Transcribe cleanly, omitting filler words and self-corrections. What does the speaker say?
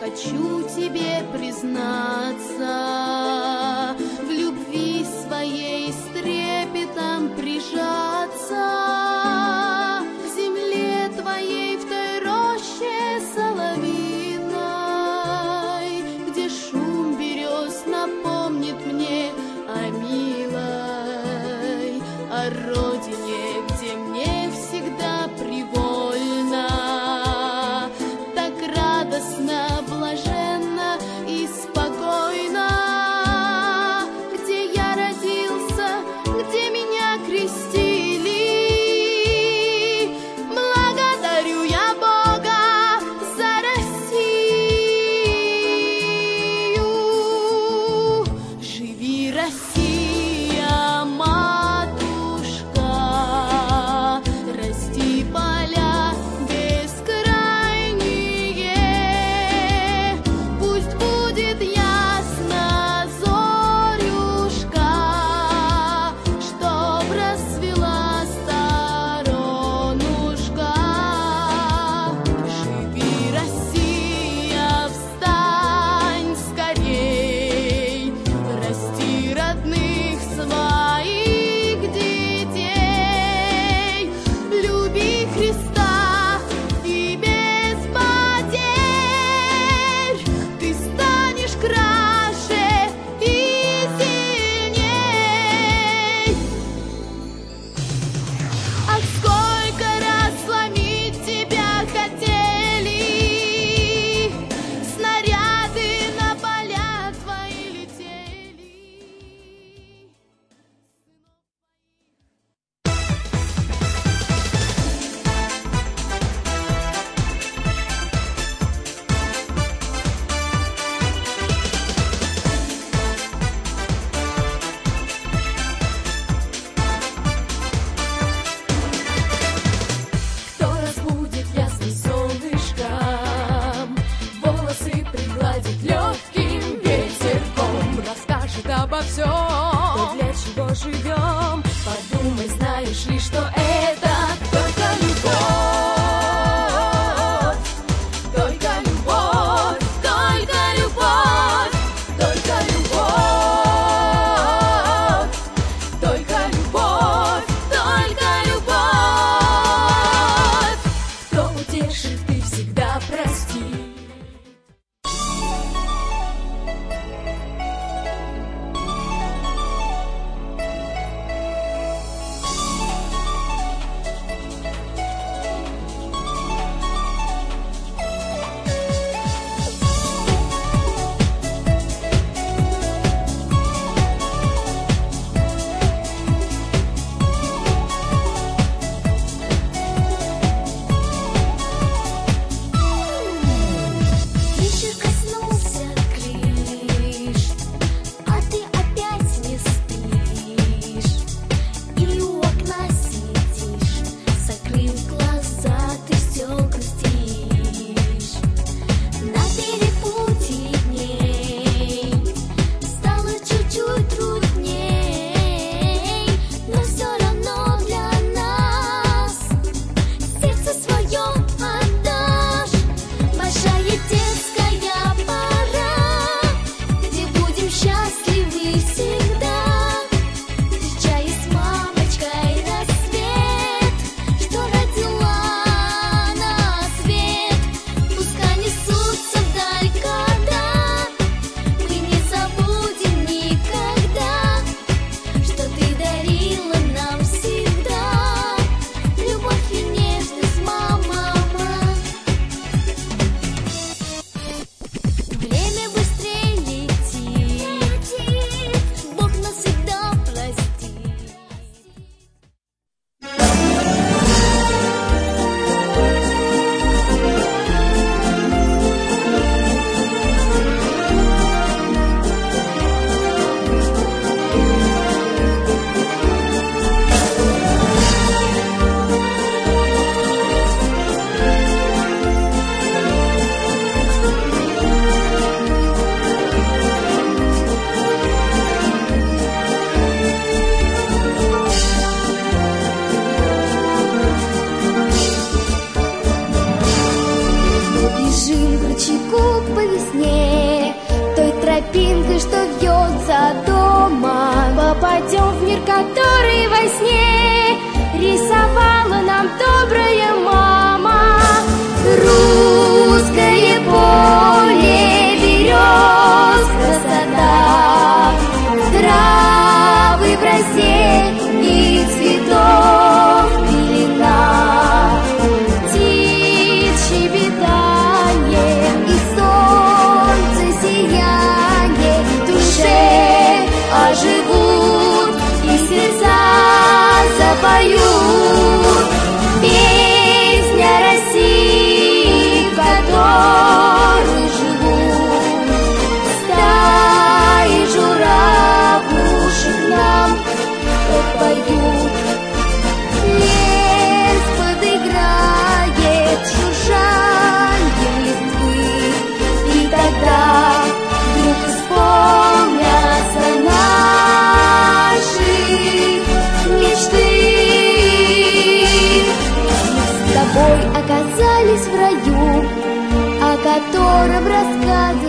хочу тебе признаться, в любви своей с трепетом прижаться к земле твоей в той роще соловьиной, где шум берез напомнит мне о милой, о родине, где мне всегда привольно, так радостно, блаженно и спокойно, где я родился, где меня крестили. Благодарю я Бога за Россию. Живи, Россия, матушка, расти поля бескрайние, пусть будет ясно зорюшка, чтоб расцвела сторонушка. Живи, Россия, встань скорей, расти родных своих детей, люби Христа и без потерь ты станешь краше и сильней. Ах, сколько раз сломить тебя хотели, снаряды на поля твои летели. Кто разбудит ясным солнышком, волосы пригладит легким ветерком, расскажет обо всем, то для чего живем. Подумай, знаешь ли, что это только любовь, только любовь, только любовь, только любовь, только любовь, только любовь. Кто утешит, ты всегда прости. остались в раю, о котором рассказывают